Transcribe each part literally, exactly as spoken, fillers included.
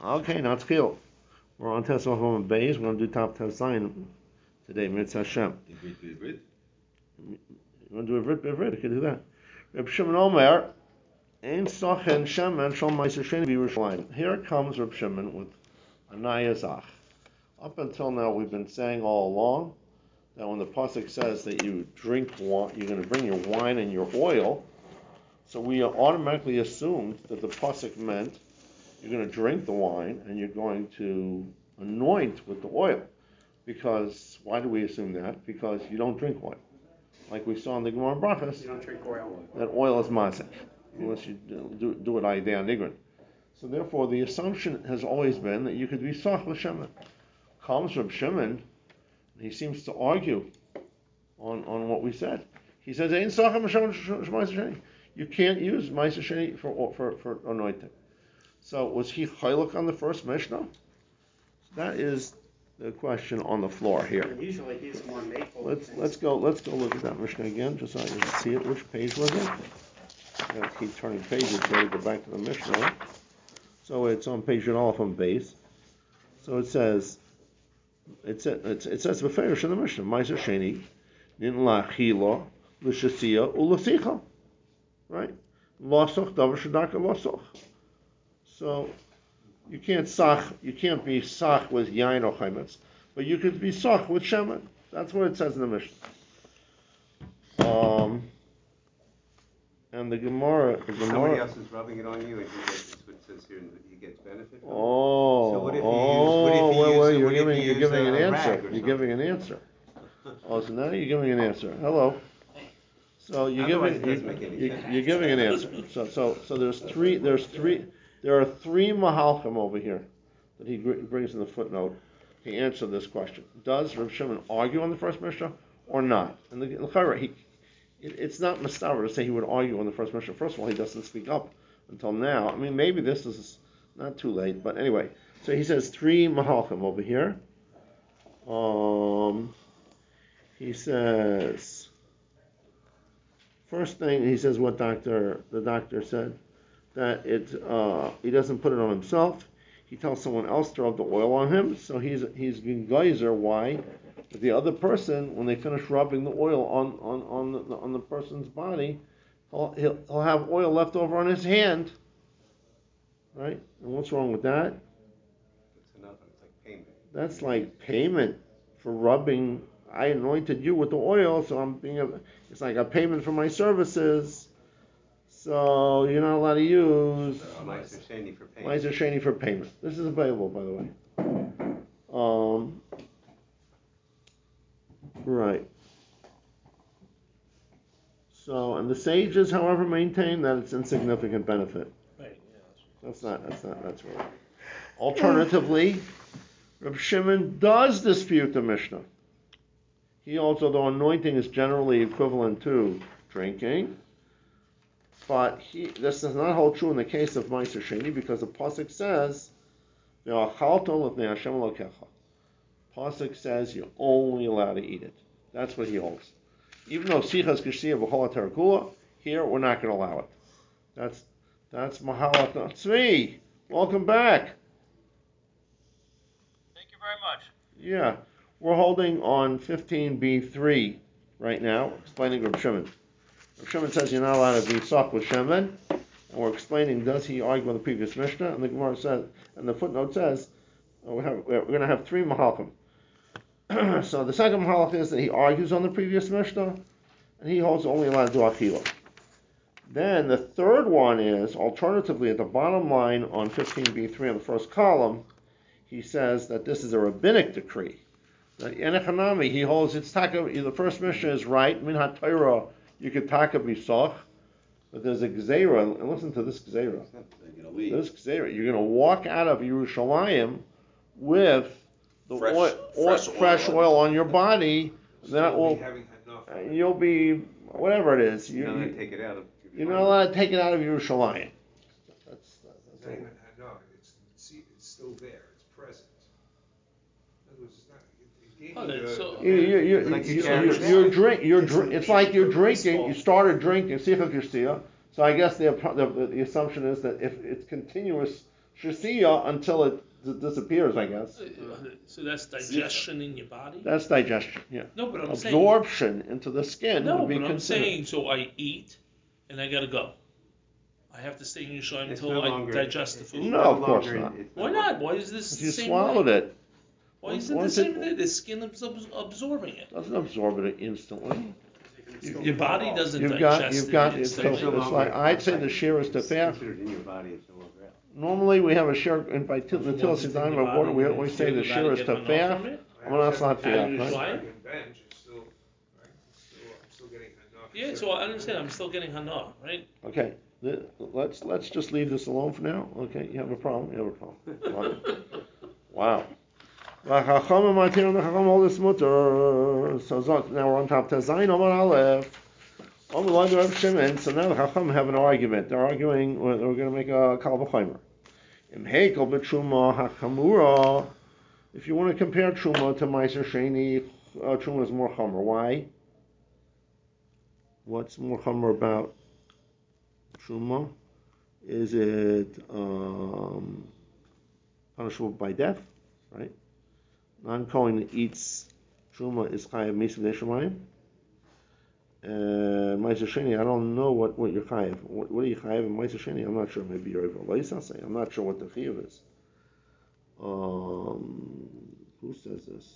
Okay, not skill. We're on Test of Home Base. We're going to do top Test sign today. Mitzvah Hashem. You want to do a vrit b'vrit? You can do that. Reb Shimon Omer, Ein Sochen Shemen Shal Ma'aser Sheni B'Yerushalayim. Here comes Reb Shimon with a Nayazach. Up until now, we've been saying all along that when the pasuk says that you drink wine, you're going to bring your wine and your oil. So we automatically assumed that the pasuk meant you're going to drink the wine and you're going to anoint with the oil. Because why do we assume that? Because you don't drink wine. Like we saw in the Gemara Brachas, you don't drink oil. That oil is masek, unless you do, do it idea nigrin. So therefore, the assumption has always been that you could be sach l'shemen. Comes Reb Shimon, he seems to argue on, on what we said. He says, "Ein sach l'shemen." You can't use ma'aser sheni for for for anointing. So was he chaylik on the first Mishnah? That is the question on the floor here. And usually he's more maple. Let's let's go let's go look at that Mishnah again, just so I can see it. Which page was it? I gotta keep turning pages here to go back to the Mishnah. So it's on page Aleph on base. So it says it says it, it says beferish in the Mishnah, Ma'aser Sheni, Nin la'achila, l'shasiya, u'l'sicha. Right? Losoch davar shadaka losoch. So you can't sach, you can't be sach with yain or chaymetz, but you could be sach with shemen. That's what it says in the Mishnah. Um, and the Gemara, the Gemara. Somebody else is rubbing it on you, and he gets, that's what it says here, and he gets benefit from it. Oh, So what if you oh, use, what if you wait, use, wait, what you're if giving, you you're use giving an a answer. rag or You're something? giving an answer. Oh, so now you're giving an answer. Hello. So you're Otherwise giving, it doesn't make any you, sense. you're giving an answer. So, so, so there's three, there's three, there are three mahalchim over here that he brings in the footnote. He answered this question: does Reb Shimon argue on the first Mishnah or not? And the he, it, it's not mistaver to say he would argue on the first Mishnah. First of all, he doesn't speak up until now. I mean, maybe this is not too late, but anyway. So he says three mahalchim over here. Um, he says first thing he says what doctor the doctor said that it uh, he doesn't put it on himself. He tells someone else to rub the oil on him, so he's he's being geyser. Why? But the other person, when they finish rubbing the oil on on on the, on the person's body, he'll, he'll he'll have oil left over on his hand, right? And what's wrong with that? That's enough. It's like payment. That's like payment for rubbing. I anointed you with the oil, so I'm being a, it's like a payment for my services. So you're not allowed to use Ma'aser Sheni for payment. Ma'aser Sheni for payment. This is available, by the way. Um, right. So, and the sages, however, maintain that it's insignificant benefit. Right. Yeah. That's not. That's not. That's right. Alternatively, Reb Shimon does dispute the Mishnah. He also, though anointing is generally equivalent to drinking, but he, this does not hold true in the case of Ma'aser Sheni because the pasuk says, pasuk says you're only allowed to eat it. That's what he holds. Even though Sichas Kishia B'chol HaTerakula, here we're not going to allow it. That's that's Mahalat Tzvi. Welcome back. Thank you very much. Yeah, we're holding on fifteen B three right now, explaining Reb Shimon. Reb Shimon says you're not allowed to be soft with shemen, and we're explaining does he argue on the previous Mishnah, and the Gemara says, and the footnote says, oh, we have, we're going to have three mahalchim. So the second mahalach is that he argues on the previous Mishnah, and he holds only allowed to do achila. Then the third one is, alternatively, at the bottom line on fifteen B three on the first column, he says that this is a rabbinic decree. That Enechanami, he holds it's taka, the first Mishnah is right, min ha-Torah, you could taka b'soch, but there's a gzeira, and listen to this gzeira. This gzeira, you're going to walk out of Yerushalayim with the fresh, oil, fresh, fresh oil. oil on your body, that Still will, be having enough. uh, you'll be, whatever it is, you, You're not allowed you, to take it out of. you're not allowed to take it out of Yerushalayim. That's, that's Not even, no, it's, see, it's still there, it's present. In other words, it's not, it, it gave Oh, you it's the- so- the You, you, you, It's like you, you you, carry you're, it. you're drink, you're It's drink, a it's like you're leaf drinking, or you a started drinking, sicha kishtia, so I guess the, the, the assumption is that if it's continuous Shasiya until it d- disappears, I guess. Uh, So that's digestion in your body? That's digestion, yeah. No, but I'm Absorption saying. into the skin No, would be but I'm considered. saying, so I eat and I gotta go. I have to stay in Yerushalayim It's until no I longer- digest the it's food. No, no of course longer- not. it's Why no not? longer- Why is this You the same swallowed way? it. Why Once- is it the once same it- way? The skin is abs- absorbing it. Doesn't absorb it instantly. Your body doesn't You've digest got, you've it got, it's, instantly. so it's like, I'd say the shear is to It's fair. considered in your body, it's no longer out. Normally we have a shear, in by til- the Once till it's in Sidan your of water, body, we you always feel say the the shear body is get to enough fair. from it? Well, that's not How do fair, you right? try? Second bench, it's still, right? It's still, I'm still getting enough. Yeah, so I understand. I'm still getting hana, right? Okay, the- let's, let's just leave this alone for now, okay? You have a problem, you have a problem. Fine. Wow. V'chachamim matir and the chacham hold this mutter. So zot, now we're on top Tezayin Omar Aleph. Omar Lad Rav Shimon. So now the chacham have an argument. They're arguing. We're, we're going to make a kal v'chomer. Im heikel b'truma hachamura. If you want to compare truma to meiser sheni, uh, truma is more chomer. Why? What's more chomer about truma? Is it um, punishable by death? Right? Non-Kohen eats truma is chayav misa v'neshamayim. Uh, Meiser Sheni, I don't know what, what you're chayav. What, what are you chayav in Meiser Sheni? I'm not sure. Maybe you're over Leisase. I'm not sure what the chayav is. Um, who says this?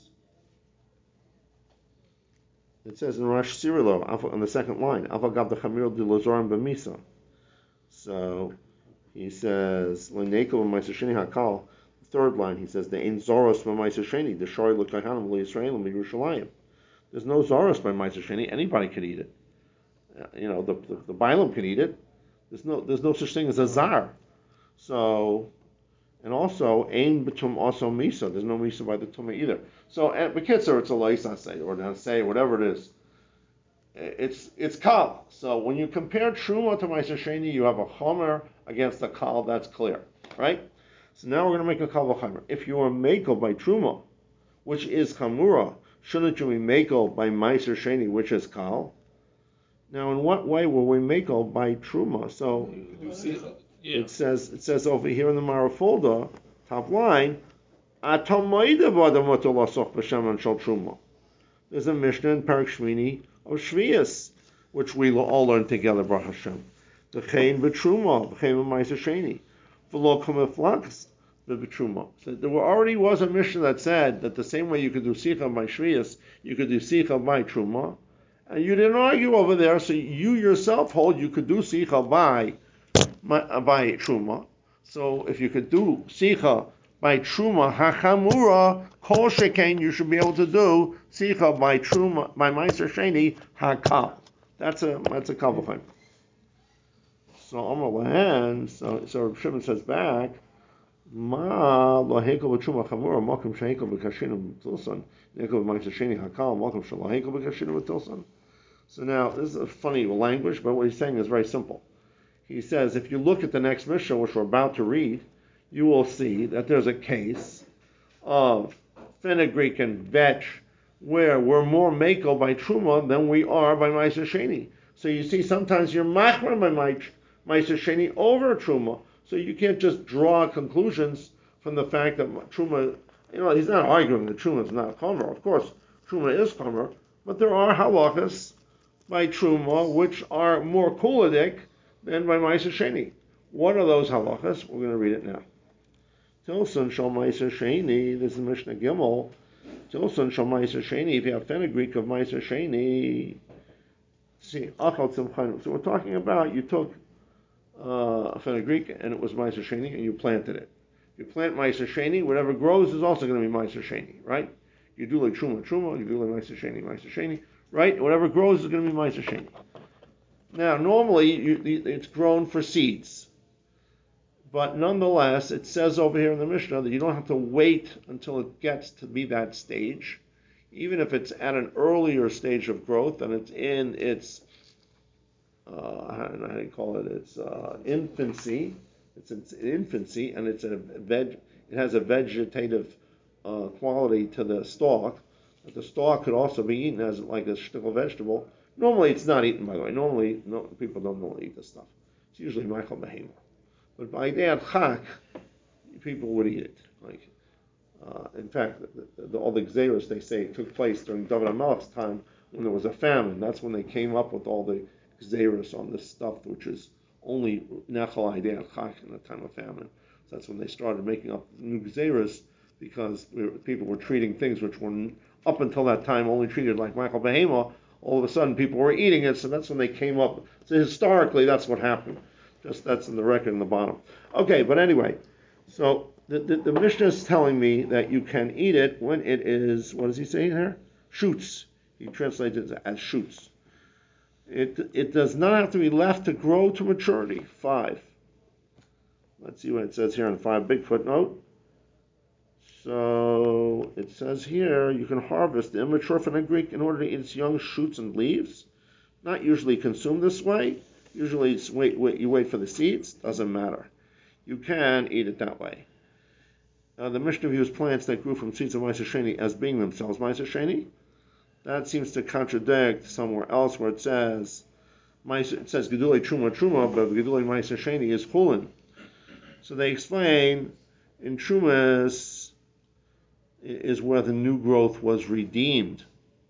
It says in Rosh Sirilo on the second line, Avagav the Chamir de Lazorim b'misa. So he says Leneko Meiser Sheni Hakal. Third line, he says the Ein Zoros by Meiser Sheni, the Shori L'Kahanim L'Yisraelim B'Yerushalayim. There's no Zoros by Meiser Sheni. Anybody could eat it. Uh, you know, the the, the Bailam could eat it. There's no there's no such thing as a Zar. So, and also Ein B'Tum also Misa. There's no Misa by the Tumah either. So at Bekitzer, it's a Leisase or Nasei, whatever it is. It's it's Kal. So when you compare Truma to Meiser Sheni, you have a Chomer against a Kal. That's clear, right? So now we're going to make a kal v'chomer. If you are makel by truma, which is chamura, shouldn't you be makel by meiser sheni, which is kal? Now, in what way were we makel by truma? So Yeah. it says it says over here in the Marafolda, top line, atomoida v'adamoto lasoch b'sheman shel truma. There's a Mishnah in Parak Shmini of Shvius, which we all learn together, Baruch Hashem. The chein b'truma, the chein b'meiser sheni. So there already was a mission that said that the same way you could do sicha by shvius, you could do sicha by truma, and you didn't argue over there. So you yourself hold you could do sicha by by truma. So if you could do sicha by truma hachamura kol shekain, you should be able to do sicha by truma by meiser sheni hakal. That's a that's a kal v'chomer. So Amar Lahan, so so Reb Shimon says back, Ma lahekel b'truma chamura makom shehekel b'kashinu b'tilson nehekel b'meiser sheni hakal makom shelahekel b'kashinu b'tilson. So now this is a funny language, but what he's saying is very simple. He says if you look at the next Mishnah, which we're about to read, you will see that there's a case of fenugreek and vetch where we're more makel by truma than we are by meiser sheni. So you see, sometimes you're machmer by meiser Meiser Sheni over Truma. So you can't just draw conclusions from the fact that Truma, you know, he's not arguing that Truma is not Chomer. Of course, Truma is Chomer, but there are halachas by Truma which are more kuladik than by Meiser Sheni. What are those halachas? We're going to read it now. Tilson shal Meiser Sheni, this is Mishnah Gimel. Tilson shal Meiser Sheni, if you have fenugreek of Meiser Sheni, see, achal tzimchanu. So we're talking about, you took Uh, fenugreek, and it was Meiser Sheni, and you planted it. If you plant Meiser Sheni, whatever grows is also going to be Meiser Sheni, right? You do like Truma, Truma, you do like Meiser Sheni, Meiser Sheni, right? Whatever grows is going to be Meiser Sheni. Now, normally, you, it's grown for seeds. But nonetheless, it says over here in the Mishnah that you don't have to wait until it gets to be that stage. Even if it's at an earlier stage of growth, and it's in its Uh, how do you call it? It's uh, infancy. It's in infancy, and it's a veg. It has a vegetative uh, quality to the stalk. But the stalk could also be eaten as like a shtickle vegetable. Normally, it's not eaten, by the way. Normally, no, people don't normally eat this stuff. It's usually Michael Behema. But by Dad Chak, people would eat it. Like, uh, in fact, the, the, all the Xeris, they say, took place during David HaMelech's time when there was a famine. That's when they came up with all the Xeris on this stuff, which is only Nechal Idei Chak in the time of famine. So that's when they started making up new Xeris, because we were, people were treating things which were, up until that time, only treated like Michael Behema. All of a sudden, people were eating it, so that's when they came up. So historically, that's what happened. Just that's in the record in the bottom. Okay, but anyway, so the, the, the Mishnah is telling me that you can eat it when it is, what does he say there? Shoots. He translates it as shoots. It it does not have to be left to grow to maturity. Five. Let's see what it says here in five, big footnote. So it says here, you can harvest the immature fenugreek in order to eat its young shoots and leaves. Not usually consumed this way. Usually it's wait, wait, you wait for the seeds. Doesn't matter. You can eat it that way. Uh, the Mishnah views plants that grew from seeds of Ma'aser Sheni as being themselves Ma'aser Sheni. That seems to contradict somewhere else where it says, it says Gedulei Truma Truma, but Gedulei Ma'aser Sheni is Chulin. So they explain, in Trumas is where the new growth was redeemed.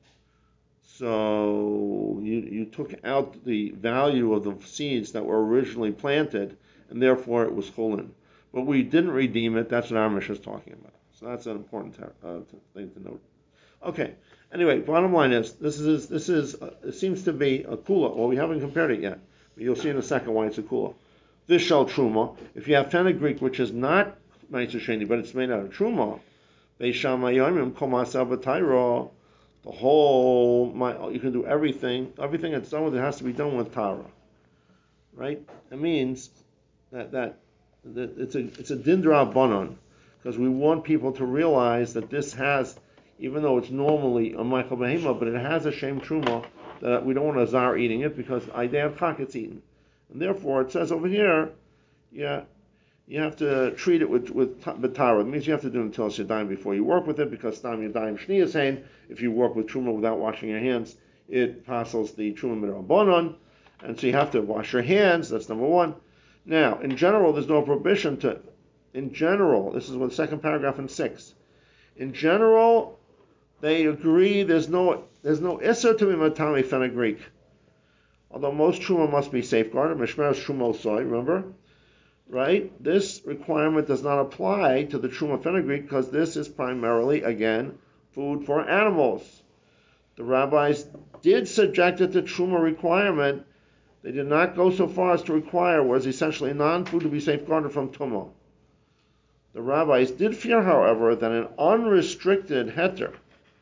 So you you took out the value of the seeds that were originally planted, and therefore it was Chulin. But we didn't redeem it. That's what our Mishnah is talking about. So that's an important uh, thing to note. Okay. Anyway, bottom line is this is this is uh, it seems to be a kula. Well, we haven't compared it yet, but you'll see in a second why it's a kula. This shall truma. If you have fenugreek, which is not Ma'aser Sheni, but it's made out of truma, beishamayimim kol ma'aser b'tayra. The whole, my, you can do everything. Everything that's done with it has to be done with tara, right? It means that that, that it's a it's a dindra banon, because we want people to realize that this has, even though it's normally a Michael Behema, but it has a Shem Truma, that we don't want a Zar eating it, because Idei Chak it's eaten. And therefore, it says over here, yeah, you have to treat it with with B'tara. It means you have to do it until it's Yadayim before you work with it, because Stam Yadayim Shni is saying, if you work with Truma without washing your hands, it passes the Truma Midrabanon, and so you have to wash your hands, that's number one. Now, in general, there's no prohibition to, in general, this is what the second paragraph in six, in general, they agree there's no there's no Isser to be Matami fenugreek. Although most Truma must be safeguarded, Mishmer Truma soy, remember? Right? This requirement does not apply to the Truma fenugreek because this is primarily, again, food for animals. The rabbis did subject it to Truma requirement. They did not go so far as to require what is essentially non-food to be safeguarded from Tumah. The rabbis did fear, however, that an unrestricted heter,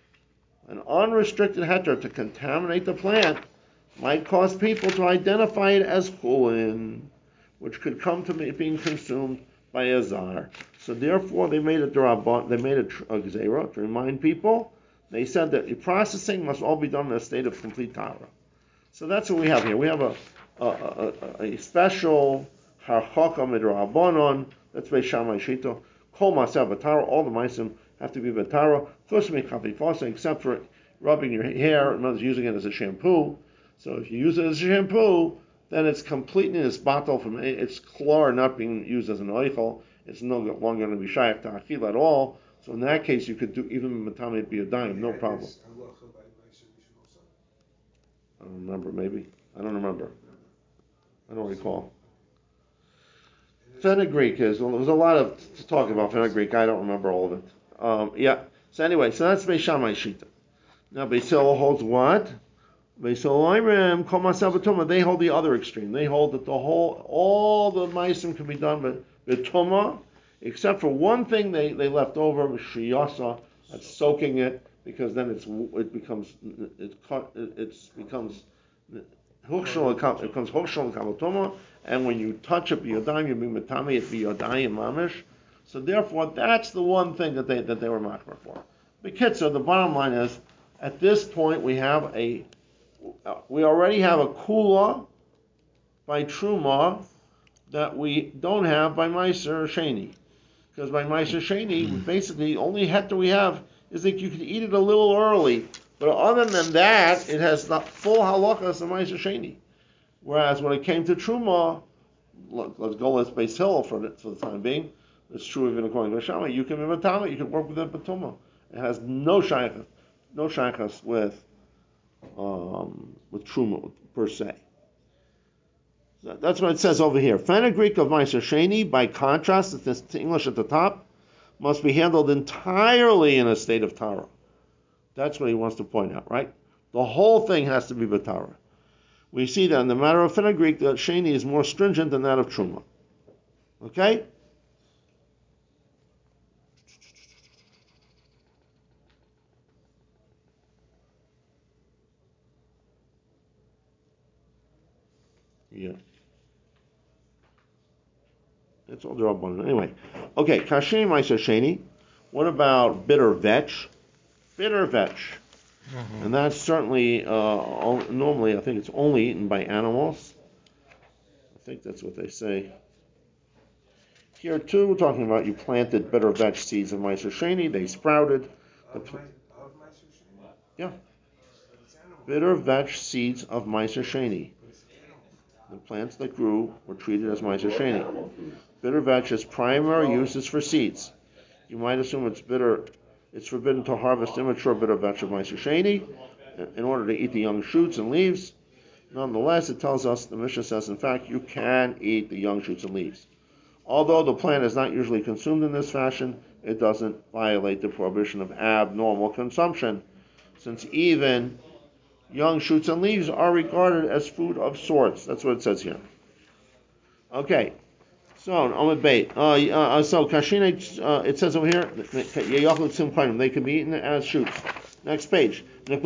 an unrestricted heter to contaminate the plant might cause people to identify it as chulin, which could come to be being consumed by a zar. So therefore, they made a drabon, they made a, a gzeira to remind people. They said that the processing must all be done in a state of complete tara. So that's what we have here. We have a a, a, a special harchaka midrabanon. That's by Shammai Shita. Kol masav b'tara. All the maisim have to be b'tara. First, make chapifosa, except for rubbing your hair, and others using it as a shampoo. So if you use it as a shampoo, then it's completely this bottle from it's chlor not being used as an oichel. It's no longer going to be shaykh to achil at all. So in that case, you could do even matame biyadayim, no problem. I don't remember. Maybe I don't remember. I don't recall. Fenugreek is well, there's a lot of talk about fenugreek. I don't remember all of it. Um, yeah. So anyway, so that's Beis Shammai Shita. Now Beis Hillel holds what? They hold the other extreme. They hold that the whole, all the ma'asim can be done with, with tumah, except for one thing they, they left over, with shiyasa, that's soaking it, because then it's it becomes it it's becomes hukshal it becomes hukshal kamatoma, and when you touch it biyodayim, you mean matami it biyodayim mamish. So therefore, that's the one thing that they that they were machmer for. The kitzur, the bottom line is, at this point we have a we already have a kula by Truma that we don't have by Ma'aser Sheni. Because by Ma'aser Sheni, basically, the only heter we have is that you can eat it a little early. But other than that, it has the full halachas of Ma'aser Sheni. Whereas when it came to Truma, let's go let's Beis Hillel for the, for the time being, It's true even according to Shammai. You can be Batama, you can work with it Batuma. It has no shaykhs, no shaykhs with um, with Truma per se. So that's what it says over here. Fenugreek of Meiser Sheni, by contrast, this English at the top, must be handled entirely in a state of Tara. That's what he wants to point out, right? The whole thing has to be Batara. We see that in the matter of fenugreek, that Sheni is more stringent than that of Truma. Okay? Yeah. It's all the one. Anyway. Okay, Kashini Meiser Sheni. What about bitter vetch? Bitter vetch. Mm-hmm. And that's certainly, uh, normally, I think it's only eaten by animals. I think that's what they say. Here, too, we're talking about you planted bitter vetch seeds of Meiser Sheni. They sprouted. Of, pl- my, of Meiser Sheni? Yeah. Bitter vetch seeds of Meiser Sheni. The plants that grew were treated as Meiser Sheni. Bitter vetch's primary use is for seeds. You might assume it's bitter. It's forbidden to harvest immature bitter vetch of Meiser Sheni in order to eat the young shoots and leaves. Nonetheless, it tells us, the Mishnah says, in fact, you can eat the young shoots and leaves. Although the plant is not usually consumed in this fashion, it doesn't violate the prohibition of abnormal consumption, since even young shoots and leaves are regarded as food of sorts. That's what it says here. Okay. So, Amud Beit. Uh, uh, so, Kashine, uh, it says over here, they can be eaten as shoots. Next page.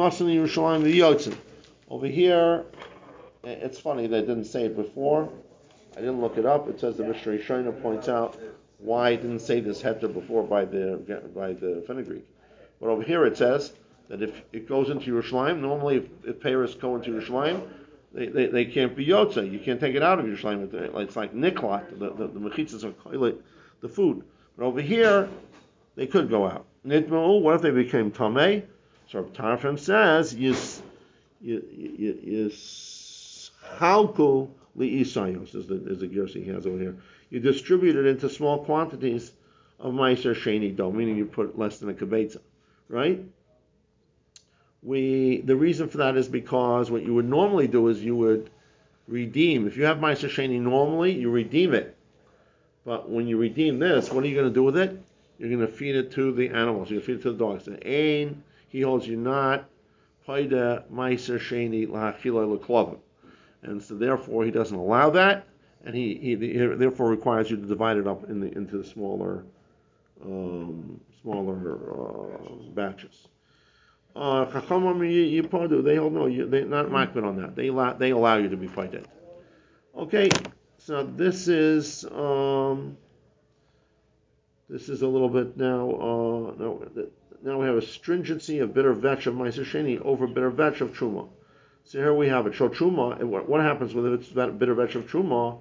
Over here, it's funny, they didn't say it before. I didn't look it up. It says the Mishnah Rishona points out why it didn't say this heter before by the by the fenugreek. But over here it says that if it goes into Yerushalayim, normally if, if peiros go into Yerushalayim, they, they, they can't be yotze. You can't take it out of Yerushalayim. It's like niklat, the the, the mechitzas are the food. But over here, they could go out. Nitma'u, what if they became tamei? So Tarfim says, yis yis halku li'isayos is the is the gersi he has over here. You distribute it into small quantities of meiser sheni dough, meaning you put less than a kibetza, right? We the reason for that is because what you would normally do is you would redeem. If you have meiser sheni normally, you redeem it. But when you redeem this, what are you going to do with it? You're going to feed it to the animals. You're going to feed it to the dogs. And ain, he holds you not paida meiser sheni la'achila l'klavim. And so therefore he doesn't allow that, and he, he, he therefore requires you to divide it up in the, into the smaller um, smaller uh, batches. Uh, they hold no, you, they're not makbid on that. They allow they allow you to be paided. Okay, so this is um, this is a little bit now. Uh, now, now we have a stringency of bitter vetch of meiser sheni over bitter vetch of truma. So here we have it. So truma, what happens with it? It's that bitter vetch of truma.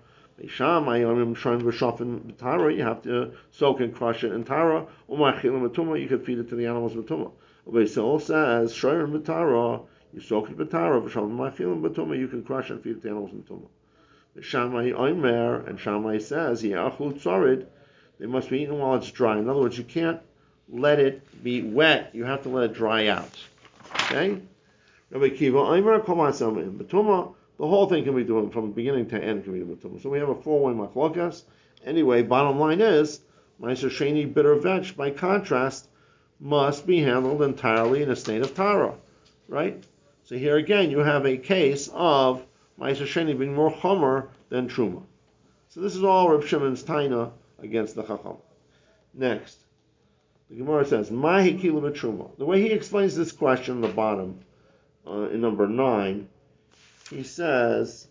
You have to soak and crush it in tara. You can feed it to the animals with tuma. Beisol says, shoyim b'tara, you soak it b'tara. You can crush and feed it to the animals with tuma. Shammai omer, and Shammai says, they must be eaten while it's dry. In other words, you can't let it be wet. You have to let it dry out. Okay. Rabbi Kiva, Omer, Komasam, and Batuma, the whole thing can be doing from beginning to end can be doing Batuma. So we have a four-way machlokas. Anyway, bottom line is, Meiser Sheni bitter vetch, by contrast, must be handled entirely in a state of Tara. Right? So here again, you have a case of Meiser Sheni being more chomer than Truma. So this is all Reb Shimon's taina against the Chacham. Next, the Gemara says, Mahi Kila b'Truma. The way he explains this question on the bottom, Uh, in number nine, he says,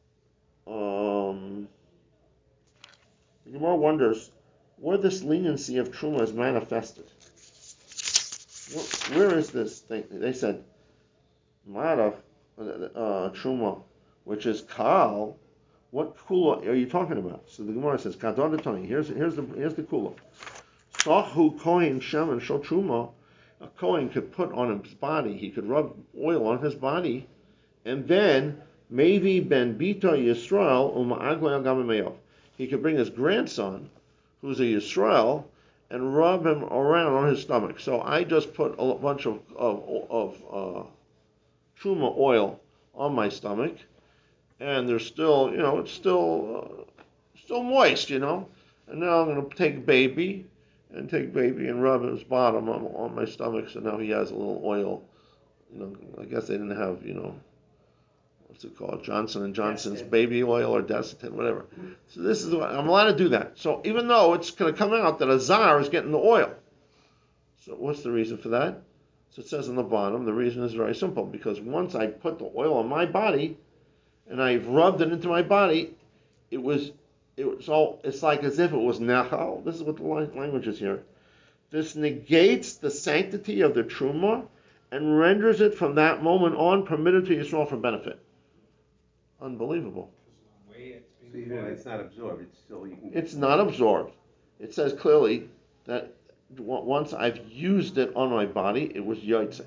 um, the Gemara wonders where this leniency of Truma is manifested. Where, where is this thing? They said, Ma'arav, uh, Truma, which is Kal. What kula are you talking about? So the Gemara says, Kadon here's here's the here's the kula. Sahu kohen shemen shel Truma. A Kohen could put on his body, he could rub oil on his body, and then maybe ben bita Yisrael uma'aglei al gamameyav. He could bring his grandson who's a Yisrael, and rub him around on his stomach. So I just put a bunch of of, of uh, truma oil on my stomach, and there's still, you know, it's still uh, still moist, you know. And now I'm going to take baby and take baby and rub his bottom on, on my stomach, so now he has a little oil. You know, I guess they didn't have, you know, what's it called, Johnson and Johnson's Desitin. baby oil or Desitin, whatever. So this is what I'm allowed to do that. So even though it's going to come out that a czar is getting the oil, so what's the reason for that? So it says on the bottom, the reason is very simple, because once I put the oil on my body and I've rubbed it into my body, it was it was all it's like as if it was nechal. This is what the language is here. This negates the sanctity of the truma and renders it from that moment on permitted to Yisrael for benefit. Unbelievable. The way it's So being even if applied. it's not absorbed, it's still, you can. It's not absorbed. It says clearly that w- once I've used it on my body, it was yotze.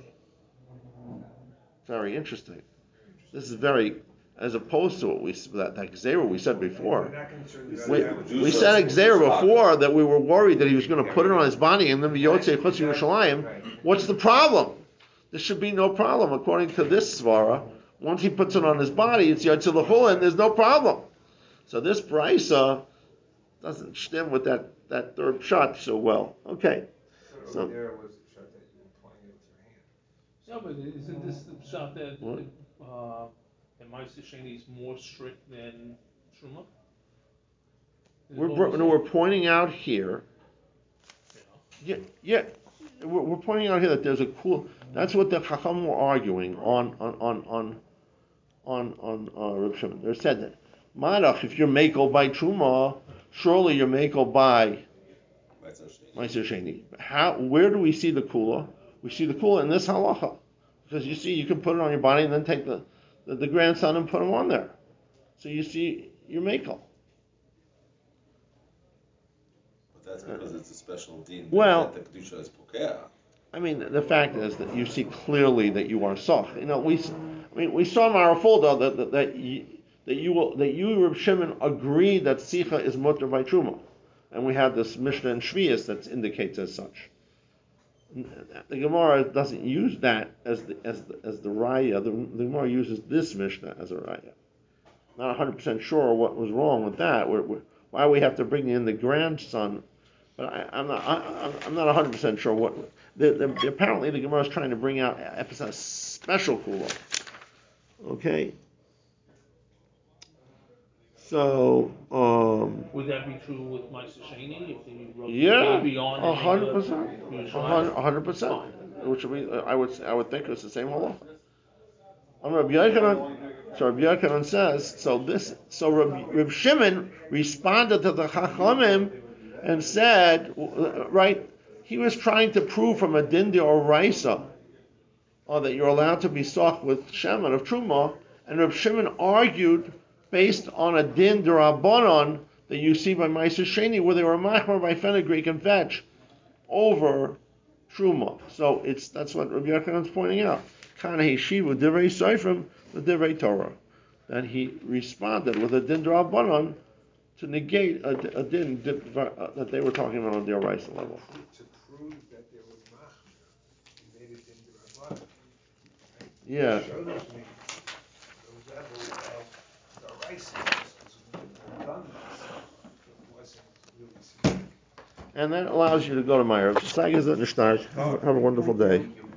Very interesting. This is very, as opposed to what we that, that Xera we said before. We're not concerned about We, that which we is- said Xera before that we were worried that he was going to put it on his body and then be yotze chutz Yerushalayim. Right. What's the problem? There should be no problem according to this svara. Once he puts it on his body, it's yotze l'chul and there's no problem. So this brisa doesn't stem with that, that third shot so well. Okay. So So- there was a shot that you were applying it with your hand. No, but isn't this the shot that What? uh, that Meister Sheni is more strict than Truma? Is We're, what br- no, saying? we're pointing out here. Yeah. Yeah, yeah. We're, we're pointing out here that there's a cool. That's what the Chacham were arguing on on on on on on uh, Reb Shimon. They said that Marach, if you're makel by Truma, surely you're makel by Meiser Sheni. How? Where do we see the kula? We see the kula in this halacha, because you see you can put it on your body and then take the the, the grandson and put him on there. So you see you're makel. But that's because it's a special deen. Well- that the kedusha is pokea. I mean, the fact is that you see clearly that you are soch. You know, we, I mean, we saw in Marafulda that that that you, that you will that you, Reb Shimon, agree that sicha is mutter by truma, and we have this Mishnah in Shvius that indicates as such. The Gemara doesn't use that as the as the, as the raya. The, the Gemara uses this Mishnah as a raya. Not one hundred percent sure what was wrong with that. We're, we're, why we have to bring in the grandson. But I, I'm not. I, I'm not one hundred percent sure what. The, the, apparently, the Gemara is trying to bring out a special kula. Okay. So, um, Would that be true with Meister Sheni if you wrote yeah, the baby on? a and hundred made percent, the- a Yerushalayim? hundred- a hundred percent. Which would be, I would, I would think it's the same halacha. Um, Rabbi Yochanan, so Rabbi Yochanan says, so this, so Rabbi, Rabbi Shimon responded to the Chachamim and said, right, he was trying to prove from a din or raisa, or that you're allowed to be soch with shemen of truma, and Rabbi Shimon argued based on a din d'Rabbanan that you see by Meiser Sheni, where they were machmor by fenugreek and vetch over truma. So it's that's what Rabbi Yochanan is pointing out. Kana Heshivu divrei Seifrim the divrei Torah, that he responded with a din d'Rabbanan to negate a, a din uh, that they were talking about on the Oraisa level. To prove that there was machmir, he made it into Rabbanan. Yeah. Shows me the level of the rice because we have done this. It wasn't really significant. And that allows you to go to my Have a wonderful day.